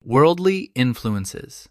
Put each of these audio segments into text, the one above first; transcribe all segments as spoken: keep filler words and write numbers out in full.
Worldly Influences.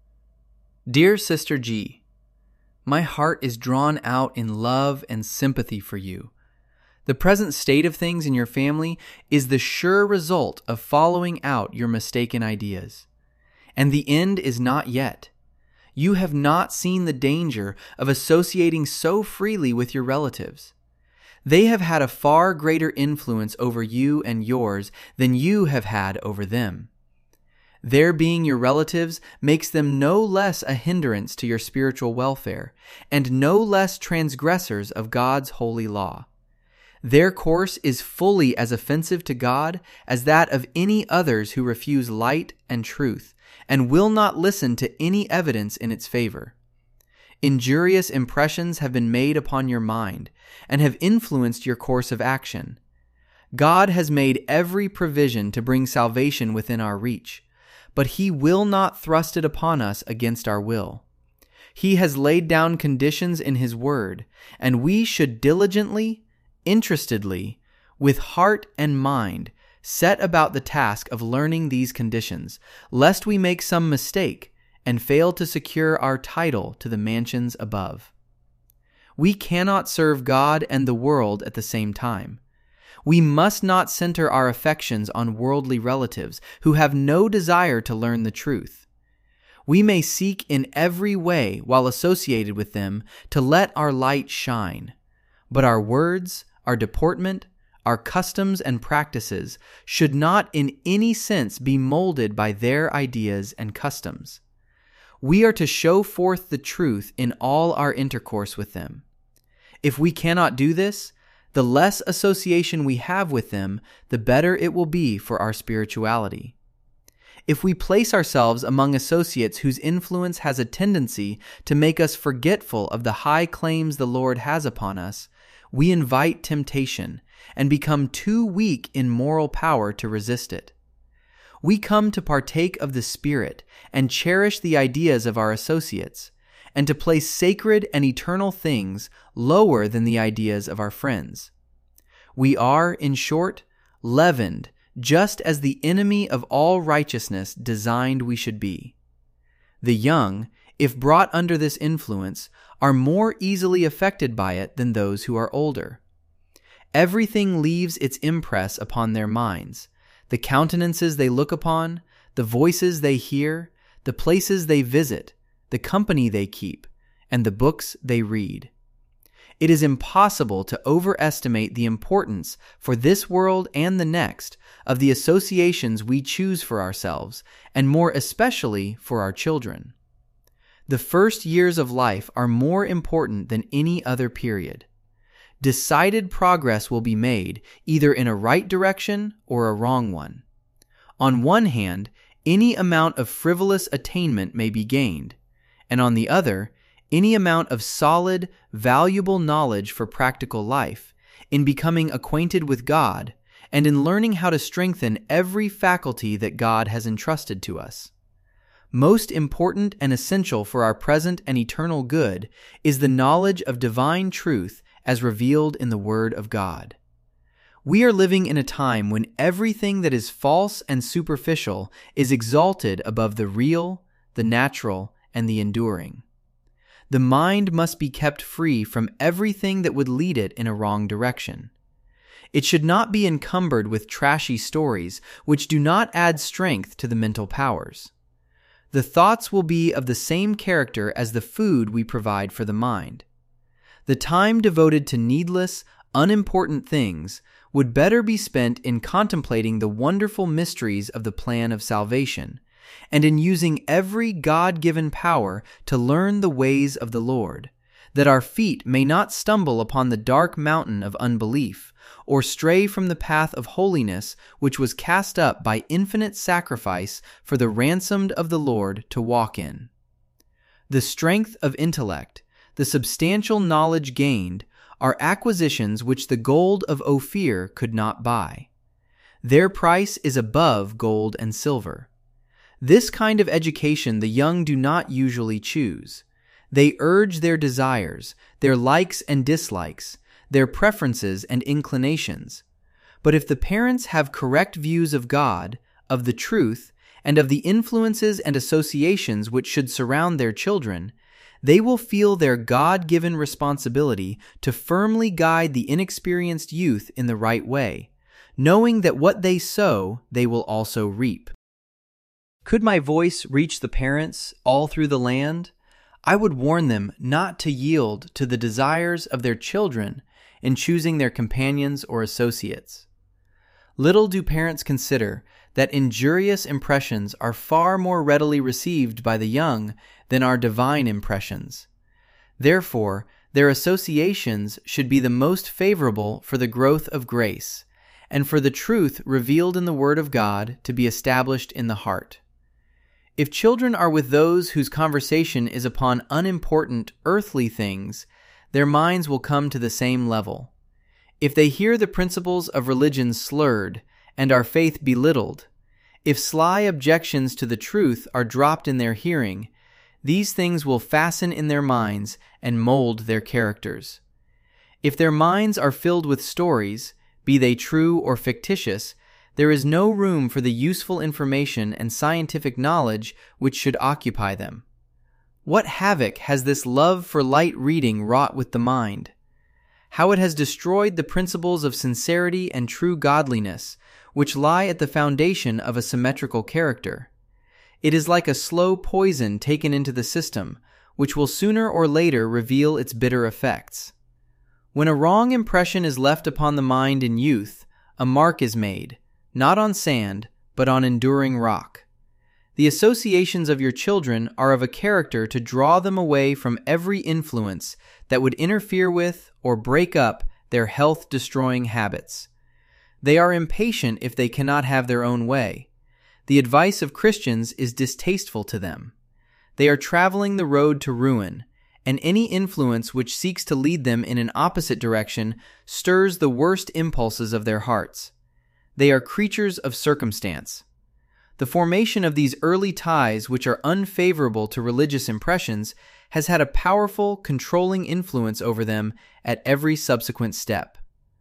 Dear Sister G, my heart is drawn out in love and sympathy for you. The present state of things in your family is the sure result of following out your mistaken ideas. And the end is not yet. You have not seen the danger of associating so freely with your relatives. They have had a far greater influence over you and yours than you have had over them. Their being your relatives makes them no less a hindrance to your spiritual welfare, and no less transgressors of God's holy law. Their course is fully as offensive to God as that of any others who refuse light and truth, and will not listen to any evidence in its favor. Injurious impressions have been made upon your mind, and have influenced your course of action. God has made every provision to bring salvation within our reach, but He will not thrust it upon us against our will. He has laid down conditions in His Word, and we should diligently, interestedly, with heart and mind, set about the task of learning these conditions, lest we make some mistake and fail to secure our title to the mansions above. We cannot serve God and the world at the same time. We must not center our affections on worldly relatives who have no desire to learn the truth. We may seek in every way, while associated with them, to let our light shine, but our words, our deportment, our customs and practices should not in any sense be molded by their ideas and customs. We are to show forth the truth in all our intercourse with them. If we cannot do this, the less association we have with them, the better it will be for our spirituality. If we place ourselves among associates whose influence has a tendency to make us forgetful of the high claims the Lord has upon us, we invite temptation and become too weak in moral power to resist it. We come to partake of the Spirit and cherish the ideas of our associates, and to place sacred and eternal things lower than the ideas of our friends. We are, in short, leavened, just as the enemy of all righteousness designed we should be. The young, if brought under this influence, are more easily affected by it than those who are older. Everything leaves its impress upon their minds, the countenances they look upon, the voices they hear, the places they visit, the company they keep, and the books they read. It is impossible to overestimate the importance for this world and the next of the associations we choose for ourselves, and more especially for our children. The first years of life are more important than any other period. Decided progress will be made either in a right direction or a wrong one. On one hand, any amount of frivolous attainment may be gained, and on the other, any amount of solid, valuable knowledge for practical life, in becoming acquainted with God, and in learning how to strengthen every faculty that God has entrusted to us. Most important and essential for our present and eternal good is the knowledge of divine truth as revealed in the Word of God. We are living in a time when everything that is false and superficial is exalted above the real, the natural, and the enduring. The mind must be kept free from everything that would lead it in a wrong direction. It should not be encumbered with trashy stories which do not add strength to the mental powers. The thoughts will be of the same character as the food we provide for the mind. The time devoted to needless, unimportant things would better be spent in contemplating the wonderful mysteries of the plan of salvation, and in using every God-given power to learn the ways of the Lord, that our feet may not stumble upon the dark mountain of unbelief, or stray from the path of holiness which was cast up by infinite sacrifice for the ransomed of the Lord to walk in. The strength of intellect, the substantial knowledge gained, are acquisitions which the gold of Ophir could not buy. Their price is above gold and silver. This kind of education the young do not usually choose. They urge their desires, their likes and dislikes, their preferences and inclinations. But if the parents have correct views of God, of the truth, and of the influences and associations which should surround their children, they will feel their God-given responsibility to firmly guide the inexperienced youth in the right way, knowing that what they sow, they will also reap. Could my voice reach the parents all through the land? I would warn them not to yield to the desires of their children in choosing their companions or associates. Little do parents consider that injurious impressions are far more readily received by the young than are divine impressions. Therefore, their associations should be the most favorable for the growth of grace, and for the truth revealed in the Word of God to be established in the heart. If children are with those whose conversation is upon unimportant earthly things, their minds will come to the same level. If they hear the principles of religion slurred and our faith belittled, if sly objections to the truth are dropped in their hearing, these things will fasten in their minds and mold their characters. If their minds are filled with stories, be they true or fictitious, there is no room for the useful information and scientific knowledge which should occupy them. What havoc has this love for light reading wrought with the mind? How it has destroyed the principles of sincerity and true godliness, which lie at the foundation of a symmetrical character. It is like a slow poison taken into the system, which will sooner or later reveal its bitter effects. When a wrong impression is left upon the mind in youth, a mark is made, not on sand, but on enduring rock. The associations of your children are of a character to draw them away from every influence that would interfere with or break up their health-destroying habits. They are impatient if they cannot have their own way. The advice of Christians is distasteful to them. They are traveling the road to ruin, and any influence which seeks to lead them in an opposite direction stirs the worst impulses of their hearts. They are creatures of circumstance. The formation of these early ties, which are unfavorable to religious impressions, has had a powerful, controlling influence over them at every subsequent step.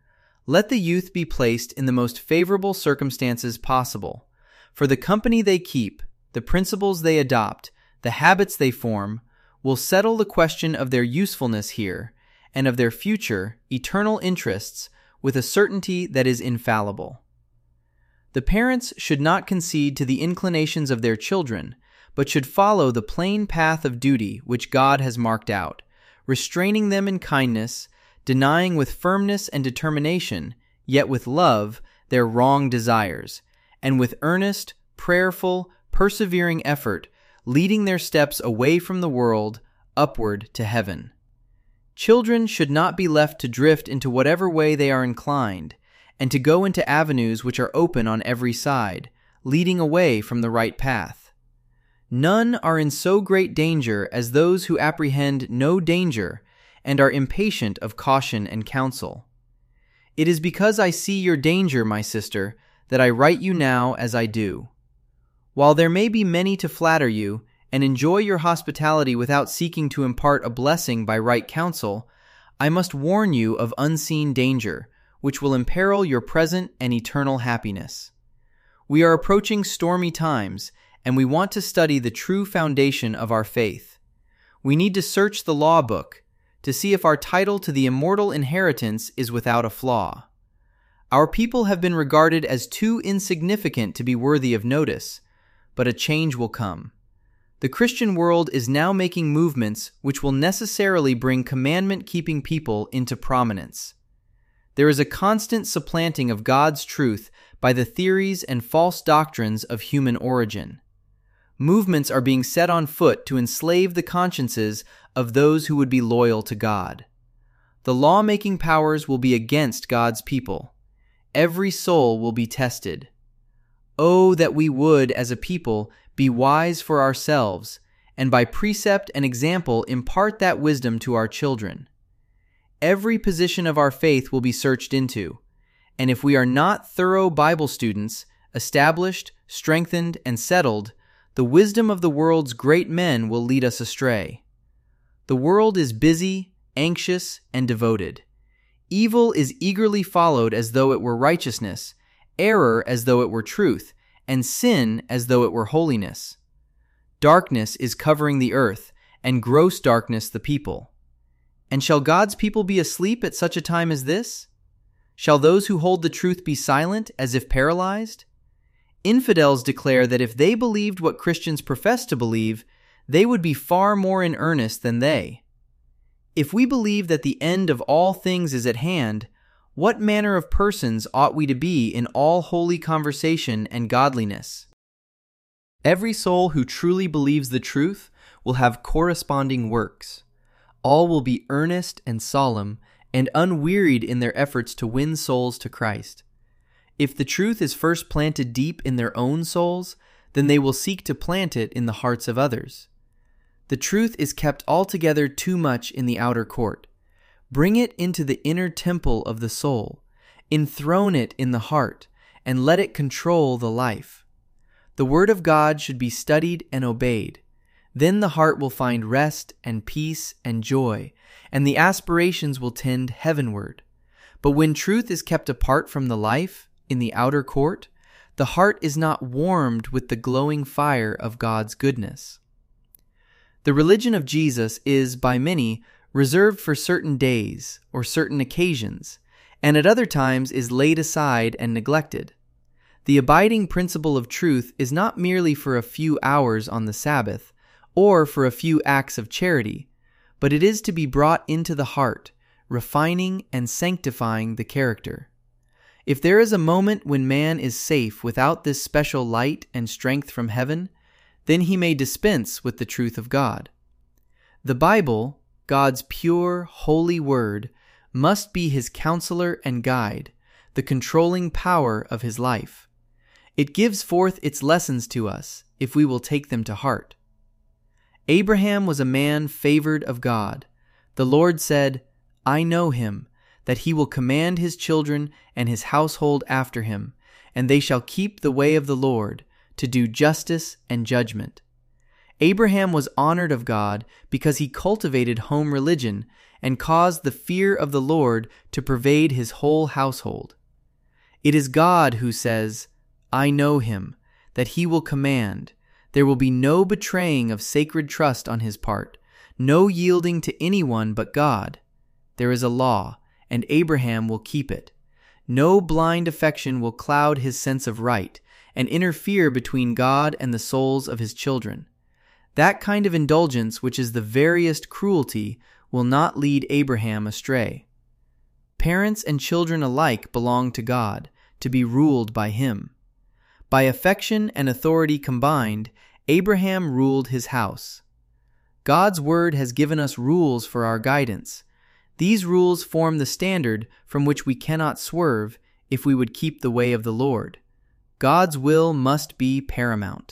Let the youth be placed in the most favorable circumstances possible, for the company they keep, the principles they adopt, the habits they form, will settle the question of their usefulness here, and of their future, eternal interests, with a certainty that is infallible. The parents should not concede to the inclinations of their children, but should follow the plain path of duty which God has marked out, restraining them in kindness, denying with firmness and determination, yet with love, their wrong desires, and with earnest, prayerful, persevering effort, leading their steps away from the world, upward to heaven. Children should not be left to drift into whatever way they are inclined, and to go into avenues which are open on every side, leading away from the right path. None are in so great danger as those who apprehend no danger and are impatient of caution and counsel. It is because I see your danger, my sister, that I write you now as I do. While there may be many to flatter you and enjoy your hospitality without seeking to impart a blessing by right counsel, I must warn you of unseen danger, which will imperil your present and eternal happiness. We are approaching stormy times, and we want to study the true foundation of our faith. We need to search the law book to see if our title to the immortal inheritance is without a flaw. Our people have been regarded as too insignificant to be worthy of notice, but a change will come. The Christian world is now making movements which will necessarily bring commandment-keeping people into prominence. There is a constant supplanting of God's truth by the theories and false doctrines of human origin. Movements are being set on foot to enslave the consciences of those who would be loyal to God. The law-making powers will be against God's people. Every soul will be tested. Oh, that we would, as a people, be wise for ourselves, and by precept and example impart that wisdom to our children. Every position of our faith will be searched into, and if we are not thorough Bible students, established, strengthened, and settled, the wisdom of the world's great men will lead us astray. The world is busy, anxious, and devoted. Evil is eagerly followed as though it were righteousness, error as though it were truth, and sin as though it were holiness. Darkness is covering the earth, and gross darkness the people. And shall God's people be asleep at such a time as this? Shall those who hold the truth be silent, as if paralyzed? Infidels declare that if they believed what Christians profess to believe, they would be far more in earnest than they. If we believe that the end of all things is at hand, what manner of persons ought we to be in all holy conversation and godliness? Every soul who truly believes the truth will have corresponding works. All will be earnest and solemn and unwearied in their efforts to win souls to Christ. If the truth is first planted deep in their own souls, then they will seek to plant it in the hearts of others. The truth is kept altogether too much in the outer court. Bring it into the inner temple of the soul, enthrone it in the heart, and let it control the life. The word of God should be studied and obeyed. Then the heart will find rest and peace and joy, and the aspirations will tend heavenward. But when truth is kept apart from the life, in the outer court, the heart is not warmed with the glowing fire of God's goodness. The religion of Jesus is, by many, reserved for certain days or certain occasions, and at other times is laid aside and neglected. The abiding principle of truth is not merely for a few hours on the Sabbath or for a few acts of charity, but it is to be brought into the heart, refining and sanctifying the character. If there is a moment when man is safe without this special light and strength from heaven, then he may dispense with the truth of God. The Bible, God's pure, holy word, must be his counselor and guide, the controlling power of his life. It gives forth its lessons to us, if we will take them to heart. Abraham was a man favored of God. The Lord said, "I know him, that he will command his children and his household after him, and they shall keep the way of the Lord, to do justice and judgment." Abraham was honored of God because he cultivated home religion and caused the fear of the Lord to pervade his whole household. It is God who says, "I know him, that he will command." There will be no betraying of sacred trust on his part, no yielding to anyone but God. There is a law, and Abraham will keep it. No blind affection will cloud his sense of right and interfere between God and the souls of his children. That kind of indulgence, which is the veriest cruelty, will not lead Abraham astray. Parents and children alike belong to God, to be ruled by him. By affection and authority combined, Abraham ruled his house. God's word has given us rules for our guidance. These rules form the standard from which we cannot swerve if we would keep the way of the Lord. God's will must be paramount.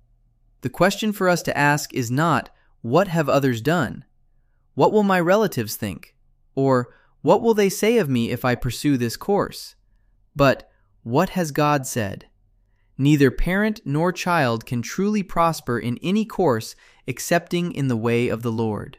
The question for us to ask is not, "What have others done?" "What will my relatives think?" Or, "What will they say of me if I pursue this course?" But, "What has God said?" Neither parent nor child can truly prosper in any course excepting in the way of the Lord.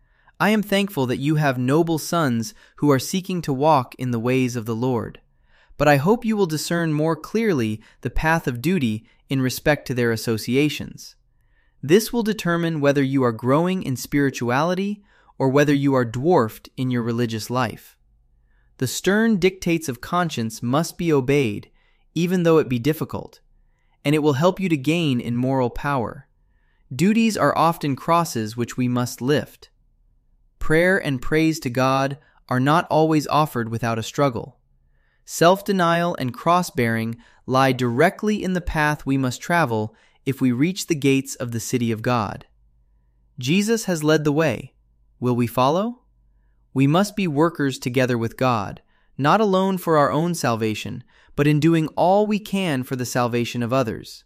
I am thankful that you have noble sons who are seeking to walk in the ways of the Lord, but I hope you will discern more clearly the path of duty in respect to their associations. This will determine whether you are growing in spirituality or whether you are dwarfed in your religious life. The stern dictates of conscience must be obeyed, even though it be difficult, and it will help you to gain in moral power. Duties are often crosses which we must lift. Prayer and praise to God are not always offered without a struggle. Self-denial and cross-bearing lie directly in the path we must travel if we reach the gates of the city of God. Jesus has led the way. Will we follow? We must be workers together with God, not alone for our own salvation, but in doing all we can for the salvation of others.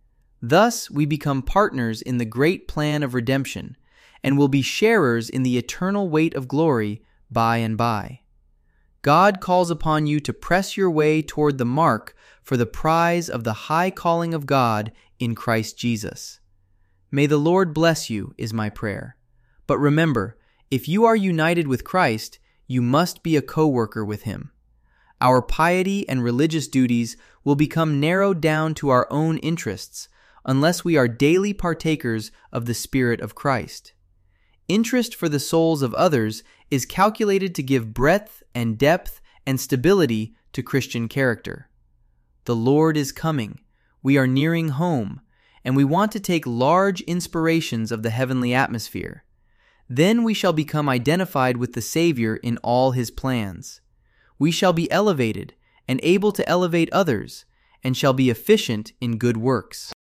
Thus we become partners in the great plan of redemption, and will be sharers in the eternal weight of glory by and by. God calls upon you to press your way toward the mark for the prize of the high calling of God in Christ Jesus. May the Lord bless you, is my prayer. But remember, if you are united with Christ, you must be a co-worker with him. Our piety and religious duties will become narrowed down to our own interests unless we are daily partakers of the Spirit of Christ. Interest for the souls of others is calculated to give breadth and depth and stability to Christian character. The Lord is coming. We are nearing home, and we want to take large inspirations of the heavenly atmosphere. Then we shall become identified with the Savior in all His plans. We shall be elevated and able to elevate others, and shall be efficient in good works.